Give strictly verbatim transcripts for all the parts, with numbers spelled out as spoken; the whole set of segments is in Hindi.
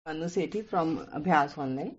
अनु सेठी फ्रॉम अभ्यास ऑनलाइन।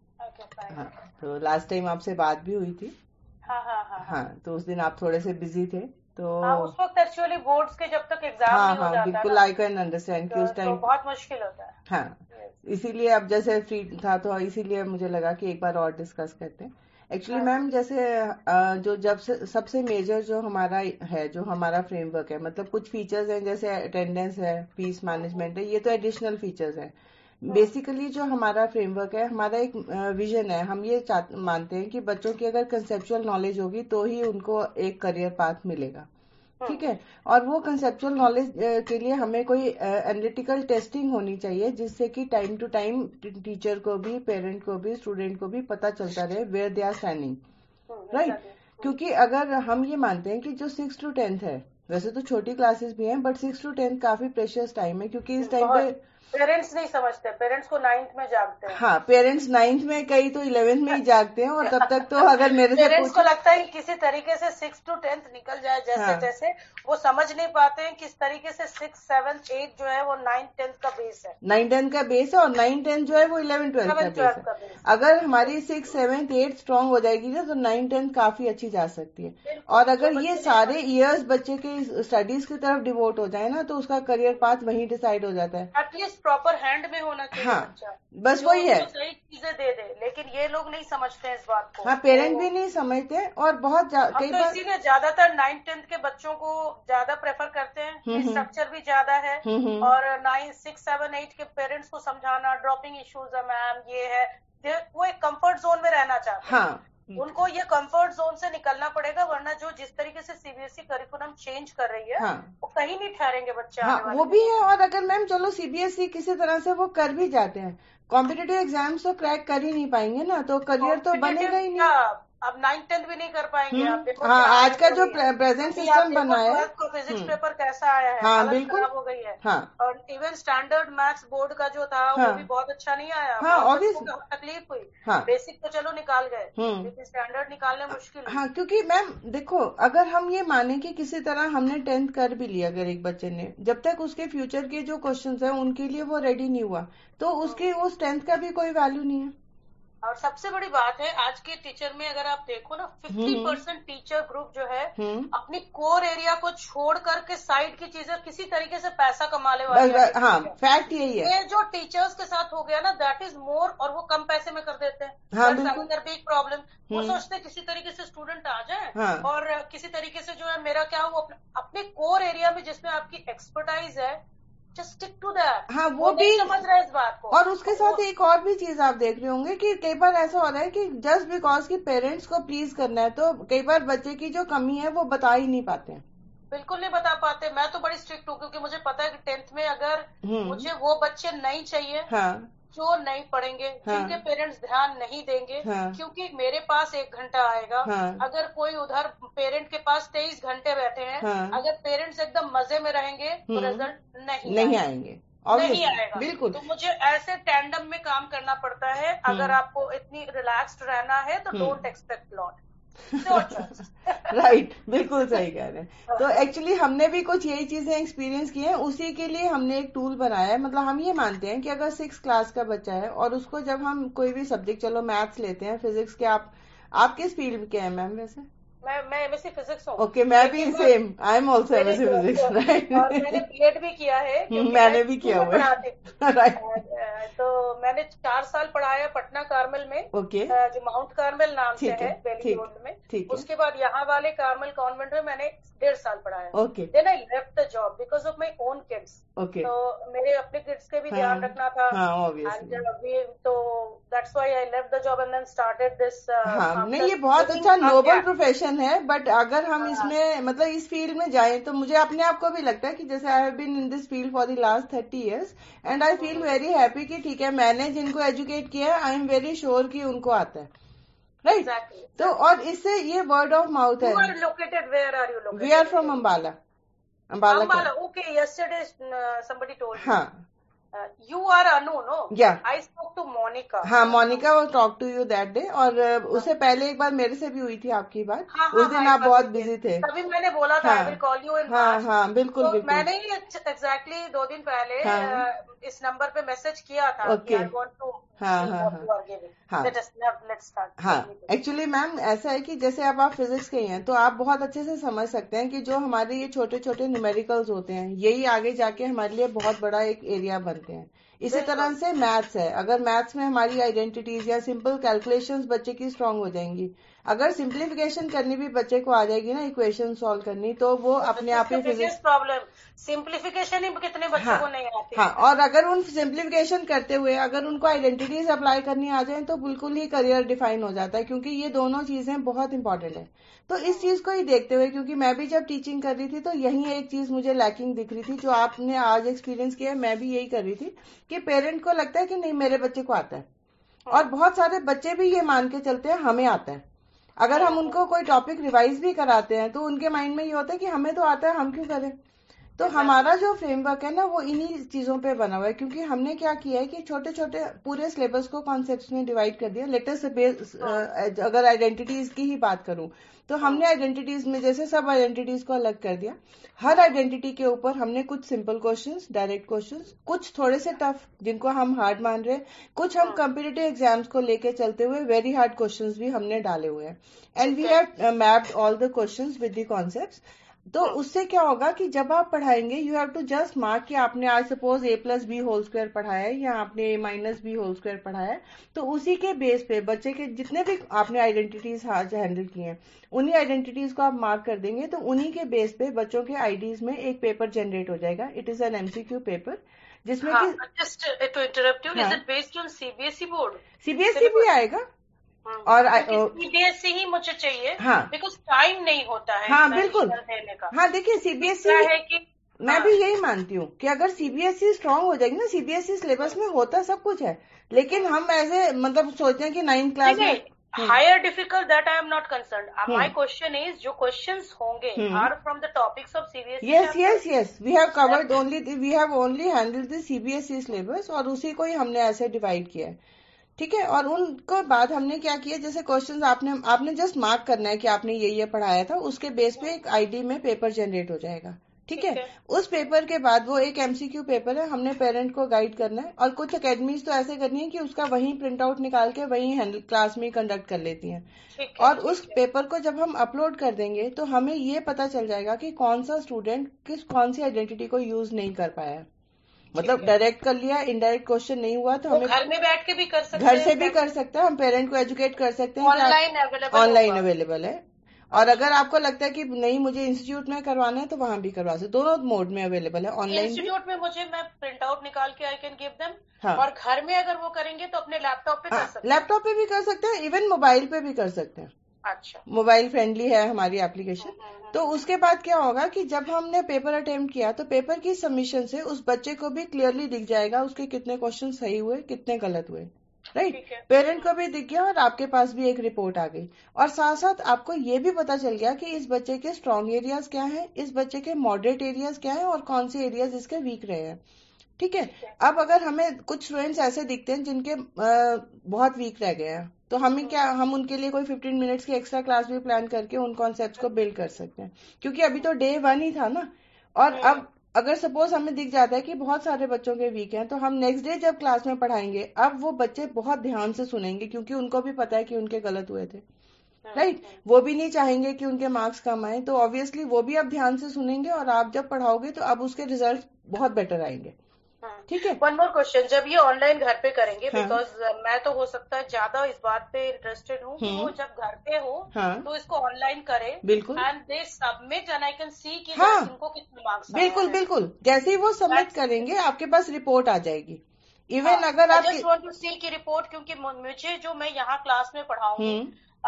हाँ, तो लास्ट टाइम आपसे बात भी हुई थी। हाँ हाँ हाँ हाँ, तो उस दिन आप थोड़े से बिजी थे तो हाँ, उस वक्त एक्चुअली बोर्ड्स के जब तक एग्जाम हाँ नहीं हो हाँ जाता बिल्कुल, ना आई कैन अंडरस्टैंड कि तो, उस तो टाइम बहुत मुश्किल होता है। हाँ, Yes. इसीलिए अब जैसे फ्री था तो इसीलिए मुझे लगा कि एक बार और डिस्कस करते हैं। एक्चुअली हाँ मैम जैसे अ, जो जब से सबसे मेजर जो हमारा है, जो हमारा फ्रेमवर्क है, मतलब कुछ फीचर्स हैं जैसे अटेंडेंस है, फीस मैनेजमेंट है, ये तो एडिशनल फीचर्स हैं। बेसिकली जो हमारा फ्रेमवर्क है, हमारा एक विजन है। हम ये मानते हैं कि बच्चों की अगर कंसेप्चुअल नॉलेज होगी तो ही उनको एक करियर पाथ मिलेगा। ठीक है, और वो कंसेप्चुअल नॉलेज के लिए हमें कोई एनालिटिकल टेस्टिंग होनी चाहिए जिससे कि टाइम टू टाइम टीचर को भी, पेरेंट को भी, स्टूडेंट को भी पता चलता रहे where they are standing, right. क्योंकि अगर हम ये मानते हैं कि जो सिक्स टू टेंथ है, वैसे तो छोटी क्लासेस भी हैं बट सिक्स टू टेंथ काफी प्रेशियस टाइम है, क्योंकि इस टाइम पे पेरेंट्स नहीं समझते, पेरेंट्स को नाइन्थ में जागते हैं। हाँ, पेरेंट्स नाइन्थ में, कई तो इलेवेंथ में ही जागते हैं, और तब तक तो अगर मेरे से पेरेंट्स को पूछे लगता है कि किसी तरीके से सिक्स टू टेंथ निकल जाए जैसे हाँ, तैसे। वो समझ नहीं पाते हैं किस तरीके से सिक्स सेवन्थ एट जो है वो नाइन टेंथ का बेस है। नाइन टेंथ का बेस है, और नाइन टेंथ जो है वो इलेवन ट्वेल्थ का बेस है। का बेस अगर हमारी सिक्स सेवन्थ एट स्ट्रांग हो जाएगी ना तो नाइन टेंथ काफी अच्छी जा सकती है। और अगर ये सारे इयर्स बच्चे के स्टडीज की तरफ डिवोट हो जाए ना तो उसका करियर पाथ वहीं डिसाइड हो जाता है। एटलीस्ट प्रॉपर हैंड में होना चाहिए हाँ, बच्चा, बस वही है। सही चीजें दे दे, लेकिन ये लोग नहीं समझते हैं इस बात को। हाँ, पेरेंट भी नहीं समझते, और बहुत कई तो बार इसीलिए ज्यादातर नाइन टेंथ के बच्चों को ज्यादा प्रेफर करते हैं, फीस स्ट्रक्चर भी ज्यादा है, और नाइन सिक्स सेवन एट के पेरेंट्स को समझाना, ड्रॉपिंग इश्यूज है मैम, ये है, वो एक कंफर्ट जोन में रहना चाहते हैं। हाँ, उनको ये कंफर्ट जोन से निकलना पड़ेगा, वरना जो जिस तरीके से सीबीएसई करिकुलम चेंज कर रही है, हाँ, वो कहीं नहीं ठहरेंगे बच्चे। हाँ, आने वाले वो भी है। और अगर मैम चलो सीबीएसई किसी तरह से वो कर भी जाते हैं, कॉम्पिटिटिव एग्जाम्स तो क्रैक कर ही नहीं पाएंगे ना, तो करियर तो बनेगा ही नहीं। अब नाइन टेंथ भी नहीं कर पाएंगे। आप देखो हाँ, क्या आज का जो प्रेजेंट सिस्टम बना है, ट्वेल्थ का फिजिक्स पेपर कैसा आया है, हाँ हालत बिल्कुल, खराब हो गई है। हाँ, और इवन स्टैंडर्ड मैथ्स बोर्ड का जो था हाँ, वो भी बहुत अच्छा नहीं आया। हाँ, बहुत ऑब्वियस, बच्चों को तकलीफ हुई। हाँ, बेसिक तो चलो निकाल गए, हम्म, लेकिन स्टैंडर्ड निकालने मुश्किल हुई। हाँ, क्योंकि मैम देखो, अगर हम ये माने कि किसी तरह हमने टेंथ कर भी लिया, अगर एक बच्चे ने, जब तक उसके फ्यूचर के जो क्वेश्चंस हैं उनके लिए वो रेडी नहीं हुआ तो उसके उस टेंथ का भी कोई वैल्यू नहीं है। और सबसे बड़ी बात है आज के टीचर में, अगर आप देखो ना, फिफ्टी परसेंट टीचर ग्रुप जो है अपनी कोर एरिया को छोड़ करके साइड की चीजें किसी तरीके से पैसा कमाने वाले। हाँ, फैक्ट यही है। ये जो टीचर्स के साथ हो गया ना, दैट इज मोर, और वो कम पैसे में कर देते हैं। हाँ, बिल्कुल, बिग प्रॉब्लम। वो सोचते किसी तरीके से स्टूडेंट आ जाए, हाँ, और किसी तरीके से जो है मेरा क्या हो, अपने, अपने कोर एरिया में जिसमें आपकी एक्सपर्टाइज है, जस्ट स्टिक टू दैट। हाँ, वो, वो भी नहीं समझ रहे इस बात को। और उसके साथ एक और भी चीज आप देख रहे होंगे कि कई बार ऐसा हो रहा है कि जस्ट बिकॉज कि पेरेंट्स को प्लीज करना है तो कई बार बच्चे की जो कमी है वो बता ही नहीं पाते हैं। बिल्कुल नहीं बता पाते। मैं तो बड़ी स्ट्रिक्ट हूँ, क्योंकि मुझे पता है कि टेंथ में अगर मुझे वो बच्चे नहीं चाहिए, हाँ, जो नहीं पढ़ेंगे, हाँ, जिनके पेरेंट्स ध्यान नहीं देंगे, हाँ, क्योंकि मेरे पास एक घंटा आएगा, हाँ, अगर कोई उधर पेरेंट के पास तेईस घंटे बैठे हैं, हाँ, अगर पेरेंट्स एकदम मजे में रहेंगे तो रिजल्ट नहीं नहीं आएंगे, नहीं आएगा। बिल्कुल। तो मुझे ऐसे टैंडम में काम करना पड़ता है। अगर आपको इतनी रिलैक्स्ड रहना है तो डोंट एक्सपेक्ट लॉट। राइट, बिल्कुल सही कह रहे हैं। तो एक्चुअली हमने भी कुछ यही चीजें एक्सपीरियंस की हैं, उसी के लिए हमने एक टूल बनाया है। मतलब हम ये मानते हैं कि अगर सिक्स क्लास का बच्चा है और उसको जब हम कोई भी सब्जेक्ट, चलो मैथ्स लेते हैं, फिजिक्स के, आप आप किस फील्ड के हैं मैम वैसे? मैं मैं एमएससी फिजिक्स हूँ। ओके, मैं भी same, I am also MSc physics, right. और मैंने बीएड भी किया है, मैंने भी किया हुआ है, राइट। तो मैंने चार साल पढ़ाया पटना कार्मल में, ओके, जो माउंट कार्मल नाम से है बेली रोड में। उसके बाद यहाँ वाले कार्मल कॉन्वेंट में मैंने डेढ़ साल पढ़ाया। Okay, then I left the job because of my own kids. Okay, तो मेरे अपने किड्स के भी ध्यान रखना था, तो that's why I left the job and then started this. हाँ, नहीं, ये बहुत अच्छा नोबल प्रोफेशन है, बट अगर हम इसमें, मतलब इस फील्ड में जाएं, तो मुझे अपने आप को भी लगता है कि जैसे I have been in this field for the last thirty years and I feel very happy कि ठीक है, मैंने जिनको एजुकेट किया है, आई एम वेरी श्योर कि उनको आता है, राइट। तो और इससे ये वर्ड ऑफ माउथ है। Located where are you located? We are from Ambala. Ambala, okay. Yesterday somebody told me. हाँ, Uh, you are Anu, no? Yeah. I spoke to Monica. Monica. हाँ मोनिका वो talk to you that day, और उससे पहले एक बार मेरे से भी हुई थी आपकी बात। हाँ, उस दिन हाँ, आप बहुत बिजी थे, तभी मैंने बोला था I will call you in हाँ हाँ बिल्कुल तो बिल्कुल। मैंने ही एग्जैक्टली दो दिन पहले हाँ, इस नंबर पे मैसेज किया था ओके, कि आई वांट टू हाँ हाँ हाँ हाँ हाँ। एक्चुअली मैम ऐसा है कि जैसे अब आप फिजिक्स के हैं तो आप बहुत अच्छे से समझ सकते हैं कि जो हमारे ये छोटे छोटे न्यूमेरिकल्स होते हैं यही आगे जाके हमारे लिए बहुत बड़ा एक एरिया बनते हैं। इसी तरह से मैथ्स है, अगर मैथ्स में हमारी आइडेंटिटीज या सिंपल कैलकुलेशंस बच्चे की स्ट्रांग हो जाएंगी, अगर सिंप्लीफिकेशन करनी भी बच्चे को आ जाएगी ना, इक्वेशन सॉल्व करनी, तो वो अपने आप ही फिजिक्स प्रॉब्लम सिंप्लीफिकेशन ही कितने बच्चों हाँ, को नहीं आती। हाँ, और अगर उन सिंप्लीफिकेशन करते हुए अगर उनको आइडेंटिटीज अप्लाई करनी आ जाए तो बिल्कुल ही करियर डिफाइन हो जाता है, क्योंकि ये दोनों चीजें बहुत इंपॉर्टेंट है। तो इस चीज को ही देखते हुए, क्योंकि मैं भी जब टीचिंग कर रही थी तो यही एक चीज मुझे लैकिंग दिख रही थी, जो आपने आज एक्सपीरियंस किया है, मैं भी यही कर रही थी कि पेरेंट को लगता है कि नहीं मेरे बच्चे को आता है, और बहुत सारे बच्चे भी ये मान के चलते हैं हमें आता है। अगर हम उनको कोई टॉपिक रिवाइज भी कराते हैं तो उनके माइंड में ये होता है कि हमें तो आता है, हम क्यों करें। तो हमारा जो फ्रेमवर्क है ना वो इन्हीं चीजों पे बना हुआ है, क्योंकि हमने क्या किया है कि छोटे छोटे पूरे सिलेबस को कॉन्सेप्ट्स में डिवाइड कर दिया। लेटेस्ट बेस अगर आइडेंटिटीज की ही बात करूं तो हमने आइडेंटिटीज में जैसे सब आइडेंटिटीज को अलग कर दिया। हर आइडेंटिटी के ऊपर हमने कुछ सिंपल क्वेश्चंस, डायरेक्ट क्वेश्चंस, कुछ थोड़े से टफ जिनको हम हार्ड मान रहे हैं, कुछ हम कॉम्पिटिटिव एग्जाम्स को लेके चलते हुए वेरी हार्ड क्वेश्चंस भी हमने डाले हुए हैं। And we have mapped all the questions with the concepts. तो उससे क्या होगा कि जब आप पढ़ाएंगे you have to just mark कि आपने आज suppose A plus B whole square पढ़ाया है या आपने A minus B whole square पढ़ाया है, तो उसी के बेस पे बच्चे के जितने भी आपने आइडेंटिटीज आज हैंडल किए हैं उन्हीं आइडेंटिटीज को आप मार्क कर देंगे, तो उन्हीं के बेस पे बच्चों के आईडीज में एक पेपर जनरेट हो जाएगा। It is an MCQ paper जिसमें हाँ, कि just to interrupt you, is it based on CBSE board? CBSE भी आएगा और सीबीएसई ही मुझे चाहिए, हाँ बिकॉज टाइम नहीं होता है। हाँ बिल्कुल देने का। हाँ देखिए सीबीएसई है कि मैं हाँ, भी यही मानती हूँ कि अगर सीबीएसई स्ट्रांग हो जाएगी ना, सीबीएसई सिलेबस में होता सब कुछ है, लेकिन हम एज ए मतलब सोचते हैं कि नाइन्थ क्लास में higher difficult, that I am not concern. My question is जो क्वेश्चंस होंगे are from the topics of CBSE. Yes yes yes we have covered only we have only handled the CBSE syllabus, और उसी को ही हमने ऐसे डिवाइड किया है, ठीक है। और उनको बाद हमने क्या किया, जैसे क्वेश्चंस आपने आपने जस्ट मार्क करना है कि आपने ये ये पढ़ाया था, उसके बेस पे एक आईडी में पेपर जनरेट हो जाएगा, ठीक है, है। उस पेपर के बाद वो एक एमसीक्यू पेपर है, हमने पेरेंट को गाइड करना है, और कुछ अकेडमीज तो ऐसे करनी है कि उसका वहीं प्रिंट आउट निकाल के वहीं हैंडल क्लास में कंडक्ट कर लेती हैं। और उस पेपर को जब हम अपलोड कर देंगे तो हमें ये पता चल जाएगा कि कौन सा स्टूडेंट किस कौन सी आइडेंटिटी को यूज नहीं कर पाया, मतलब डायरेक्ट कर लिया, इनडायरेक्ट क्वेश्चन नहीं हुआ तो हमें घर में बैठ के भी कर सकते हैं, घर से भी कर सकते हैं, हम पेरेंट को एजुकेट कर सकते हैं, ऑनलाइन अवेलेबल ऑनलाइन अवेलेबल है। और अगर आपको लगता है कि नहीं मुझे इंस्टीट्यूट में करवाना है तो वहां भी करवा सकते, दोनों मोड में अवेलेबल है। ऑनलाइन इंस्टीट्यूट में मुझे मैं प्रिंट आउट निकाल के आई कैन गिव देम, हाँ। और घर में अगर वो करेंगे तो अपने लैपटॉप पे कर सकते हैं, लैपटॉप पे भी कर सकते हैं, इवन मोबाइल पे भी कर सकते हैं। अच्छा, मोबाइल फ्रेंडली है हमारी एप्लीकेशन। तो उसके बाद क्या होगा कि जब हमने पेपर अटेम्प्ट किया तो पेपर की सबमिशन से उस बच्चे को भी क्लियरली दिख जाएगा उसके कितने क्वेश्चन सही हुए, कितने गलत हुए, राइट। पेरेंट को भी दिख गया और आपके पास भी एक रिपोर्ट आ गई, और साथ साथ आपको ये भी पता चल गया कि इस बच्चे के स्ट्रॉन्ग एरियाज क्या हैं, इस बच्चे के मॉडरेट एरियाज क्या हैं, और कौन से एरियाज इसके वीक रहे हैं, ठीक है। अब अगर हमें कुछ स्टूडेंट्स ऐसे दिखते हैं जिनके आ, बहुत वीक रह गए हैं, तो हमें क्या, हम उनके लिए कोई फिफ्टीन मिनट्स की एक्स्ट्रा क्लास भी प्लान करके उन कॉन्सेप्ट्स को बिल्ड कर सकते हैं, क्योंकि अभी तो डे वन ही था ना। और अब अगर सपोज हमें दिख जाता है कि बहुत सारे बच्चों के वीक हैं, तो हम नेक्स्ट डे जब क्लास में पढ़ाएंगे अब वो बच्चे बहुत ध्यान से सुनेंगे, क्योंकि उनको भी पता है कि उनके गलत हुए थे, राइट right? वो भी नहीं चाहेंगे कि उनके मार्क्स कम आए, तो ऑब्वियसली वो भी अब ध्यान से सुनेंगे, और आप जब पढ़ाओगे तो अब उसके रिजल्ट बहुत बेटर आएंगे, ठीक है। वन मोर क्वेश्चन, जब ये ऑनलाइन घर पे करेंगे, बिकॉज हाँ. मैं तो हो सकता है ज्यादा इस बात पे इंटरेस्टेड हूँ कि वो जब घर पे हो हाँ. तो इसको ऑनलाइन करे, बिल्कुल, and they submit and I can see कि हाँ. इनको कितने मार्क्स, बिल्कुल बिल्कुल, जैसे ही वो सबमिट करेंगे आपके पास रिपोर्ट आ जाएगी। इवन हाँ, अगर आप जस्ट वांट टू सी की रिपोर्ट, क्योंकि मुझे जो मैं यहाँ क्लास में पढ़ाऊंगी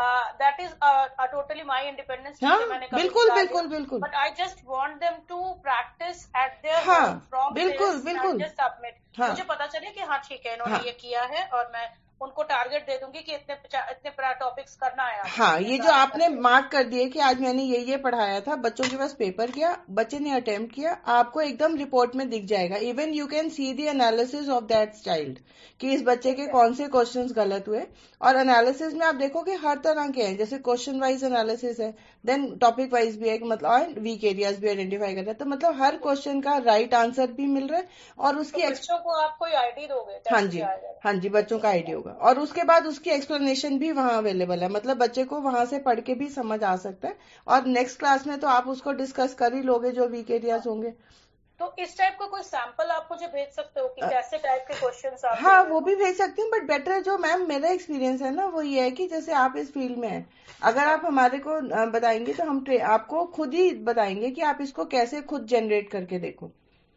that is totally my independence, बिल्कुल बिल्कुल बिल्कुल, but I just want them to practice at their हाँ, होम फ्रॉम बिल्कुल बिल्कुल जस्ट सबमिट, मुझे पता चले कि हाँ ठीक है इन्होंने हाँ, ये किया है और मैं उनको टारगेट दे दूंगी कि इतने इतने टॉपिक्स करना है। हाँ, ये जो आपने मार्क कर दिए कि आज मैंने ये ये पढ़ाया था, बच्चों के पास पेपर किया, बच्चे ने अटेम्प्ट किया, आपको एकदम रिपोर्ट में दिख जाएगा। Even you can see the analysis of that child कि इस बच्चे के कौन से क्वेश्चंस गलत हुए। और एनालिसिस में आप देखोगे हर तरह के हैं, जैसे क्वेश्चन वाइज एनालिसिस है, देन टॉपिक वाइज भी है, मतलब और वीक एरियाज भी आइडेंटिफाई कर रहा है। तो मतलब हर क्वेश्चन का राइट आंसर भी मिल रहा है और उसकी तो बच्चों को आप कोई आईडी दोगे? हाँ जी, हाँ जी, बच्चों का आईडी होगा और उसके बाद उसकी एक्सप्लेनेशन भी वहाँ अवेलेबल है, मतलब बच्चे को वहां से पढ़ के भी समझ आ सकता है। और नेक्स्ट क्लास में तो आप उसको डिस्कस कर ही लोगे जो वीक एरियाज होंगे। तो इस टाइप का कोई सैंपल आप मुझे भेज सकते हो कि कैसे टाइप के क्वेश्चंस आप? हाँ, वो भी भेज सकती हूँ, बट बेटर जो मैम मेरा एक्सपीरियंस है ना वो ये है कि जैसे आप इस फील्ड में हैं, अगर आप हमारे को बताएंगे तो हम आपको खुद ही बताएंगे कि आप इसको कैसे खुद जनरेट करके देखो।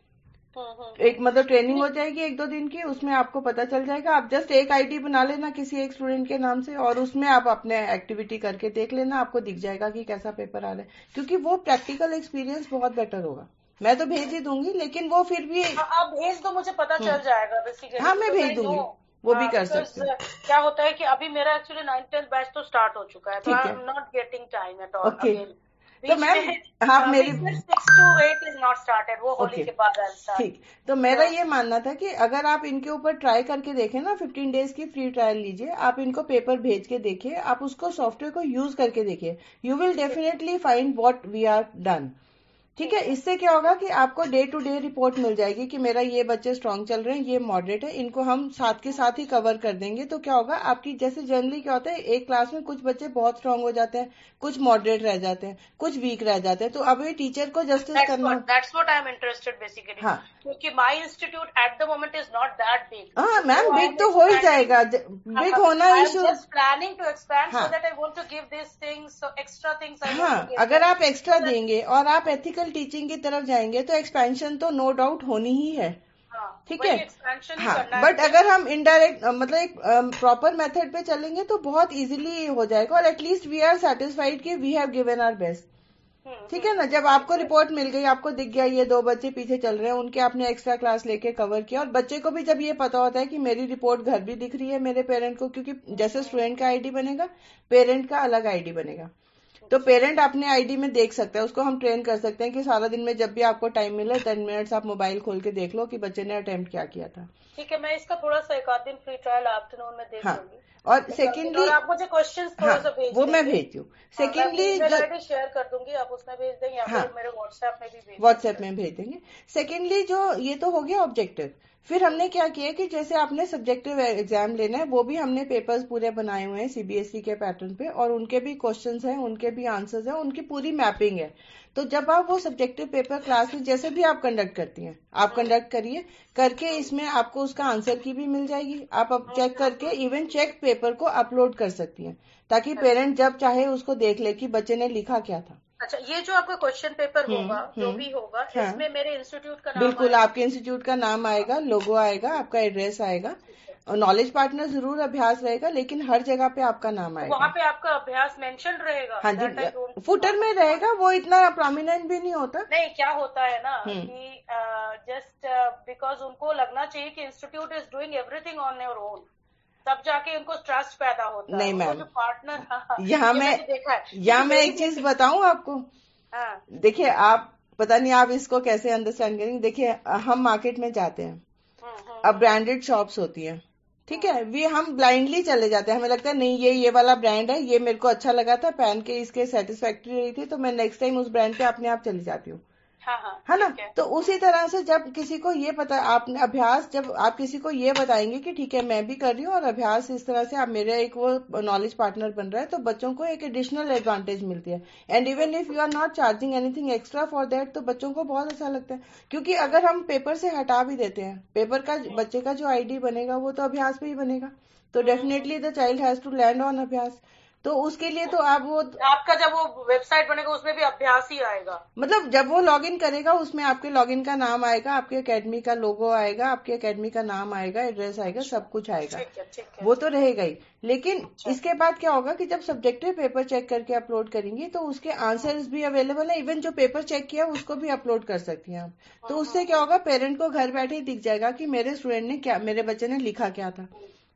एक मतलब ट्रेनिंग हो जाएगी एक दो दिन की, उसमें आपको पता चल जाएगा। आप जस्ट एक आईडी बना लेना किसी एक स्टूडेंट के नाम से और उसमें आप अपने एक्टिविटी करके देख लेना, आपको दिख जाएगा कि कैसा पेपर आ रहा है, क्योंकि वो प्रैक्टिकल एक्सपीरियंस बहुत बेटर होगा। मैं तो भेज ही दूंगी, लेकिन वो फिर भी आप भेज दो, मुझे पता चल जाएगा बेसिकली। हाँ, मैं भेज दूंगी, वो भी कर सकते हैं। क्या होता है कि अभी मेरा एक्चुअली नाइन टेंथ बैच तो स्टार्ट हो चुका है, तो I am not getting time at all. Okay, तो मैम आप मेरी six to eight is not started, वो होली के बाद। ठीक, तो मेरा ये मानना था कि अगर आप इनके ऊपर ट्राई करके देखें ना, फिफ्टीन डेज की फ्री ट्रायल लीजिए, आप इनको पेपर भेज के देखिए, आप उसको सॉफ्टवेयर को यूज करके देखिए, you will definitely find what we are done. ठीक है, इससे क्या होगा कि आपको डे टू डे रिपोर्ट मिल जाएगी कि मेरा ये बच्चे स्ट्रांग चल रहे हैं, ये मॉडरेट है, इनको हम साथ के साथ ही कवर कर देंगे। तो क्या होगा आपकी, जैसे जनरली क्या होता है एक क्लास में कुछ बच्चे बहुत स्ट्रांग हो जाते हैं, कुछ मॉडरेट रह जाते हैं, कुछ वीक रह जाते हैं, तो अब ये टीचर को जस्टिस करना। That's what I am interested basically. हाँ, क्योंकि my institute at the moment is not that big. हाँ मैम, बिग तो हो ही जाएगा, बिग होना issue. Just planning to expand so that I want to give this things, so extra things I हाँ, अगर आप एक्स्ट्रा देंगे और आप एथिकल टीचिंग की तरफ जाएंगे तो एक्सपेंशन तो नो डाउट होनी ही है। ठीक है, हाँ, बट अगर हम इनडायरेक्ट मतलब एक प्रॉपर मेथड पे चलेंगे तो बहुत इजीली हो जाएगा और एटलीस्ट वी आर सेटिस्फाइड कि we have given our best. ठीक है ना, जब आपको रिपोर्ट मिल गई, आपको दिख गया ये दो बच्चे पीछे चल रहे हैं, उनके आपने एक्स्ट्रा क्लास लेके कवर किया, और बच्चे को भी जब ये पता होता है कि मेरी रिपोर्ट घर भी दिख रही है मेरे पेरेंट को, क्योंकि जैसे स्टूडेंट का आईडी बनेगा पेरेंट का अलग आईडी बनेगा, तो पेरेंट अपने आईडी में देख सकता है, उसको हम ट्रेन कर सकते हैं कि सारा दिन में जब भी आपको टाइम मिले टेन मिनट्स आप मोबाइल खोल के देख लो कि बच्चे ने अटेम्प्ट क्या किया था। ठीक है, मैं इसका थोड़ा सा एक आध दिन फ्री ट्रायल आफ्टरनून में देख लूंगी। और सेकेंडली आप मुझे क्वेश्चंस थोड़ा सा भेज, वो मैं भेजती हूँ। सेकेंडली शेयर कर दूंगी, आप उसमें भेज देंगे या फिर मेरे व्हाट्सएप में भी भेज व्हाट्सएप में भेज देंगे। सेकेंडली जो ये तो हो गया ऑब्जेक्टिव, फिर हमने क्या किया कि जैसे आपने सब्जेक्टिव एग्जाम लेना है, वो भी हमने पेपर्स पूरे बनाए हुए हैं सीबीएसई के पैटर्न पे, और उनके भी क्वेश्चंस हैं, उनके भी आंसर्स हैं, उनकी पूरी मैपिंग है। तो जब आप वो सब्जेक्टिव पेपर क्लास में जैसे भी आप कंडक्ट करती हैं, आप कंडक्ट करिए, करके इसमें आपको उसका आंसर की भी मिल जाएगी, आप अब चेक करके इवन चेक पेपर को अपलोड कर सकती हैं, ताकि पेरेंट जब चाहे उसको देख ले कि बच्चे ने लिखा क्या था। अच्छा, ये जो आपका क्वेश्चन पेपर होगा, जो भी होगा, हाँ, इसमें मेरे इंस्टीट्यूट का नाम बिल्कुल आपके इंस्टीट्यूट का नाम आएगा, लोगो आएगा, आपका एड्रेस आएगा, और नॉलेज पार्टनर जरूर अभ्यास रहेगा, लेकिन हर जगह पे आपका नाम आएगा। वहाँ पे आपका अभ्यास मेंशन रहेगा? हाँ जी, फुटर में रहेगा, वो इतना प्रोमिनेंट भी नहीं होता। नहीं, क्या होता है ना कि जस्ट बिकॉज उनको लगना चाहिए कि institute is doing everything on your own, तब जाके उनको ट्रस्ट पैदा होता नहीं है। मैम, जो पार्टनर यहाँ मैं यहाँ मैं एक चीज बताऊं आपको। हाँ। देखिए, आप पता नहीं आप इसको कैसे अंडरस्टैंड करेंगे। देखिए, हम मार्केट में जाते हैं, अब ब्रांडेड शॉप्स होती हैं, ठीक है, वे हम ब्लाइंडली चले जाते हैं, हमें लगता है नहीं ये ये वाला ब्रांड है, ये मेरे को अच्छा लगा था, पहन के इसके सेटिस्फैक्ट्री रही थी, तो मैं नेक्स्ट टाइम उस ब्रांड पे अपने आप चली जाती हूँ। हाँ हाँ, है ना, तो उसी तरह से जब किसी को ये पता, आपने अभ्यास, जब आप किसी को ये बताएंगे कि ठीक है मैं भी कर रही हूँ और अभ्यास इस तरह से आप मेरे एक वो नॉलेज पार्टनर बन रहा है, तो बच्चों को एक एडिशनल एडवांटेज मिलती है। And even if you are not charging anything extra for that, तो बच्चों को बहुत अच्छा लगता है, क्योंकि अगर हम पेपर से हटा भी देते हैं, पेपर का बच्चे का जो आईडी बनेगा वो तो अभ्यास पे ही बनेगा, तो definitely the child has to land on Abhyas. तो उसके लिए तो आप वो आपका जब वो वेबसाइट बनेगा उसमें भी अभ्यास ही आएगा, मतलब जब वो लॉगिन करेगा उसमें आपके लॉगिन का नाम आएगा, आपके एकेडमी का लोगो आएगा, आपके एकेडमी का नाम आएगा, एड्रेस आएगा, सब कुछ आएगा। ठीक है, ठीक है। वो तो रहेगा ही, लेकिन इसके बाद क्या होगा कि जब सब्जेक्टिव पेपर चेक करके अपलोड करेंगी तो उसके आंसर्स भी अवेलेबल है, इवन जो पेपर चेक किया उसको भी अपलोड कर सकती हैं आप। तो उससे क्या होगा, पेरेंट को घर बैठे ही दिख जाएगा कि मेरे स्टूडेंट ने क्या, मेरे बच्चे ने लिखा क्या था।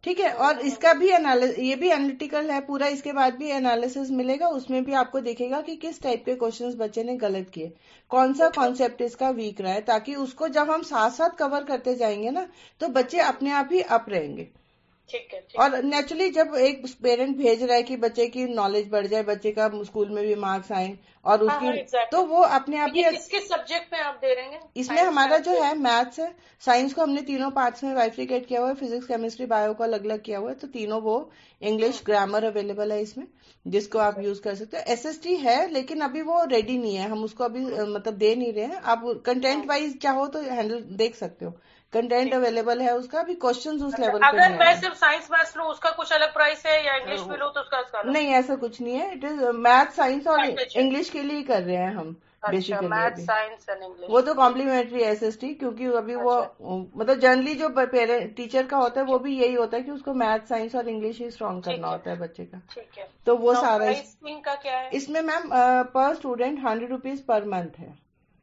ठीक है। और इसका भी एनालिसिस, ये भी एनालिटिकल है पूरा, इसके बाद भी एनालिसिस मिलेगा, उसमें भी आपको दिखेगा कि किस टाइप के क्वेश्चंस बच्चे ने गलत किए, कौन सा कॉन्सेप्ट इसका वीक रहा है, ताकि उसको जब हम साथ साथ कवर करते जाएंगे ना तो बच्चे अपने आप ही अप रहेंगे। ठीक है, ठीक और नेचुरली जब एक पेरेंट भेज रहा है कि बच्चे की नॉलेज बढ़ जाए, बच्चे का स्कूल में भी मार्क्स आए और उसकी, हाँ, हाँ, तो वो अपने आप ही। किसके सब्जेक्ट में आप दे रहे हैं? इसमें हमारा जो है मैथ्स है, साइंस को हमने तीनों पार्ट्स में बाइफिकेट किया हुआ है, फिजिक्स केमिस्ट्री बायो को अलग अलग किया हुआ है, तो तीनों वो इंग्लिश ग्रामर अवेलेबल है इसमें, जिसको आप यूज कर सकते हो। एसएसटी है लेकिन अभी वो रेडी नहीं है, हम उसको अभी मतलब दे नहीं रहे हैं। आप कंटेंट वाइज चाहो तो हैंडल देख सकते हो, कंटेंट अवेलेबल है उसका, अभी क्वेश्चंस उस लेवल पे अगर मैं सिर्फ साइंस मैथ्स लूं उसका कुछ अलग प्राइस है, या इंग्लिश भी लूं तो उसका अलग? नहीं, ऐसा कुछ नहीं है। इट इज मैथ साइंस और इंग्लिश के लिए कर रहे हैं हम basically. Math science and English वो तो कॉम्प्लीमेंट्री है एसएसटी, क्योंकि अभी वो मतलब जनरली जो पेरेंट टीचर का होता है वो भी यही होता है कि उसको मैथ साइंस और इंग्लिश ही स्ट्रॉन्ग करना होता है बच्चे का। ठीक है। तो वो सारा का क्या है इसमें? Ma'am per student hundred rupees per month है।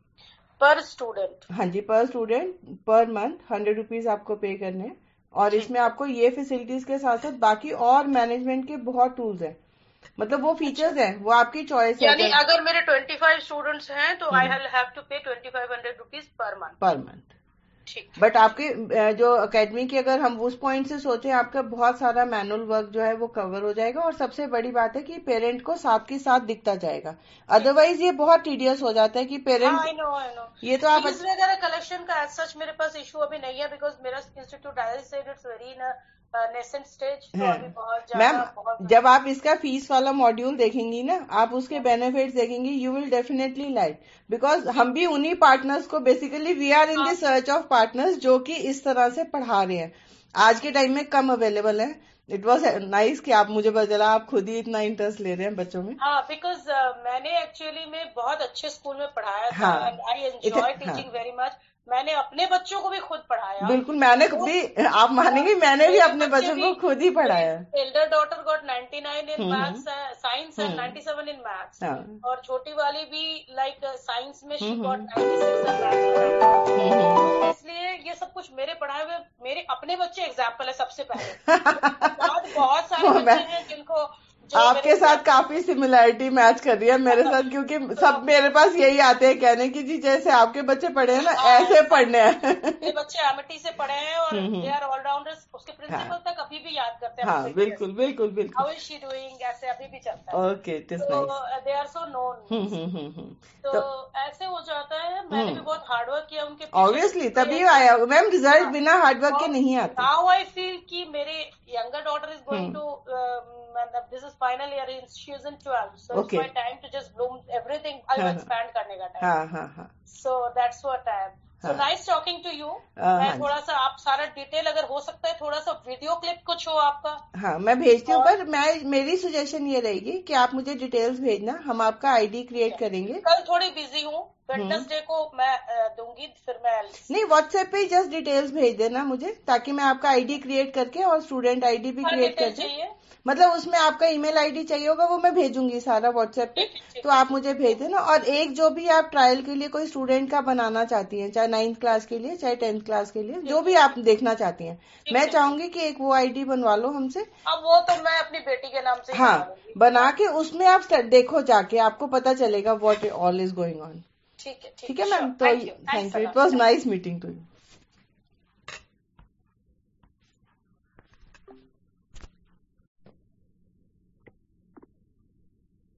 Per student? हाँ जी, पर student per month hundred rupees आपको पे करने हैं। और इसमें आपको ये फैसिलिटीज के साथ साथ बाकी और मैनेजमेंट के बहुत टूल्स हैं, मतलब वो फीचर्स हैं, वो आपकी चॉइस है। यानी अगर मेरे पच्चीस स्टूडेंट्स हैं तो I will have to pay twenty five hundred rupees per month? Per month. But आपके जो अकेडमी की अगर हम उस पॉइंट से सोचें, आपका बहुत सारा मैनुअल वर्क जो है वो कवर हो जाएगा। और सबसे बड़ी बात है कि पेरेंट को साथ के साथ दिखता जाएगा, अदरवाइज ये बहुत टीडियस हो जाता है कि parent. I know I know ये तो आप फीस वगैरह कलेक्शन का एज सच मेरे पास इशू अभी नहीं है, बिकॉज मेरा institute I said it's very in nascent stage. Ma'am जब आप इसका फीस वाला मॉड्यूल देखेंगी ना, आप उसके बेनिफिट्स देखेंगी, you will definitely like, because हम भी उन्हीं पार्टनर्स को, basically we are in the search of partners जो कि इस तरह से पढ़ा रहे हैं। आज के टाइम में कम अवेलेबल है। इट वॉज नाइस कि आप मुझे पता चला आप खुद ही इतना इंटरेस्ट ले रहे हैं बच्चों में। हाँ, बिकॉज uh, मैंने एक्चुअली में बहुत अच्छे स्कूल में पढ़ाया था and I enjoy teaching very much. मैंने अपने बच्चों को भी खुद पढ़ाया। बिल्कुल, मैंने तो, भी आप मानेंगे मैंने भी अपने बच्चों को खुद ही पढ़ाया। Elder daughter got ninety nine in maths science and ninety seven in maths, और छोटी वाली भी लाइक साइंस में she got ninety six in maths. इसलिए ये सब कुछ मेरे पढ़ाए हुए मेरे अपने बच्चे एग्जाम्पल है सबसे पहले। बहुत सारे बच्चे हैं जिनको आपके साथ काफी सिमिलैरिटी मैच कर रही है मेरे साथ, क्योंकि सब मेरे पास यही आते हैं कहने की जी जैसे आपके बच्चे पढ़े हैं ना ऐसे पढ़ने हैं। ये बच्चे एमिटी से पढ़े हैं और दे आर ऑलराउंडर्स, उसके प्रिंसिपल तक अभी भी याद करते हैं। हाँ बिल्कुल बिल्कुल बिल्कुल। हाउ इज शी डूइंग ऐसे अभी भी चलता है। Okay, they are so known. तो ऐसे हो जाता है। मैंने भी बहुत हार्डवर्क किया उनके पीछे, ऑब्वियसली तभी आया। मैम रिजल्ट बिना हार्डवर्क के नहीं आते। नाउ आई फील कि मेरे younger daughter is going to this is final year, she is in twelve, so okay. It's my time to just bloom everything. I'll expand करने का time. हाँ हाँ हाँ. So that's what I am. So nice talking to you. मैं थोड़ा सा आप सारा डिटेल अगर हो सकता है थोड़ा सा वीडियो क्लिप कुछ हो आपका। हाँ मैं भेजती हूँ, पर मैं मेरी सजेशन ये रहेगी कि आप मुझे डिटेल्स भेजना, हम आपका आईडी क्रिएट करेंगे। कल थोड़ी बिजी हूँ, वेडनेसडे को मैं दूंगी, फिर मैं नहीं व्हाट्सएप पे जस्ट डिटेल्स भेज देना मुझे, ताकि मैं आपका आईडी क्रिएट करके और स्टूडेंट आईडी भी क्रिएट करके, मतलब उसमें आपका ईमेल आईडी चाहिए होगा वो मैं भेजूंगी सारा व्हाट्सएप पे, तो आप मुझे भेज देना। और एक जो भी आप ट्रायल के लिए कोई स्टूडेंट का बनाना चाहती हैं, चाहे नाइन्थ क्लास के लिए चाहे टेंथ क्लास के लिए, जो भी आप देखना चाहती हैं, मैं चाहूंगी कि एक वो आईडी बनवा लो हमसे। अब वो तो मैं अपनी बेटी के नाम से हाँ बना के उसमें आप देखो जाके, आपको पता चलेगा what all is going on. ठीक है ठीक है मैम, तो thank you, it was nice meeting to you.